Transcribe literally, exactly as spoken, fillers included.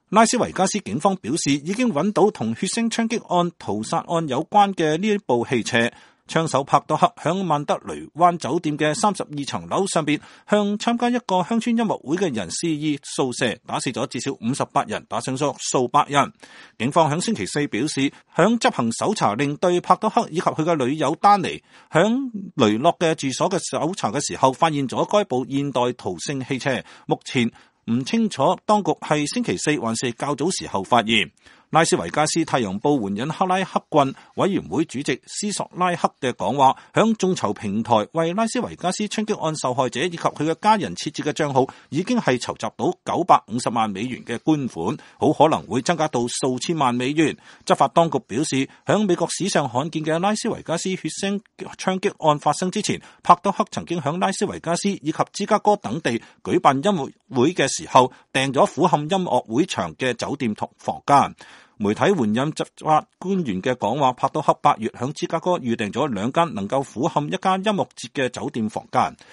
拉斯維加斯警方表示，已經揾到同血腥槍擊案、屠殺案有關嘅呢一部汽車。槍手帕多克響曼德雷灣酒店嘅三十二層樓上邊，向參加一個鄉村音樂會嘅人肆意掃射，打死咗至少五十八人，打傷咗數百人。警方響星期四表示，響執行搜查令對帕多克以及佢嘅女友丹尼響雷諾嘅住所嘅搜查嘅時候，發現咗該部現代途勝汽車。目前唔清楚當局係星期四還是較早時候發現。拉斯維加斯太陽報援引克拉克郡委員會主席斯索拉克嘅講話，響眾籌平台為拉斯維加斯槍擊案受害者以及佢嘅家人設置嘅賬號，已經係籌集到九百五十萬美元嘅捐款，好可能會增加到數千萬美元。執法當局表示，響美國史上罕見嘅拉斯維加斯血腥槍擊案發生之前，帕多克曾經響拉斯維加斯以及芝加哥等地舉辦音樂會嘅時候，訂咗俯瞰音樂會場嘅酒店同房間。媒體援引執法官員嘅講話，帕多克八月響芝加哥預訂咗兩間能夠俯瞰一間音樂節嘅酒店房間。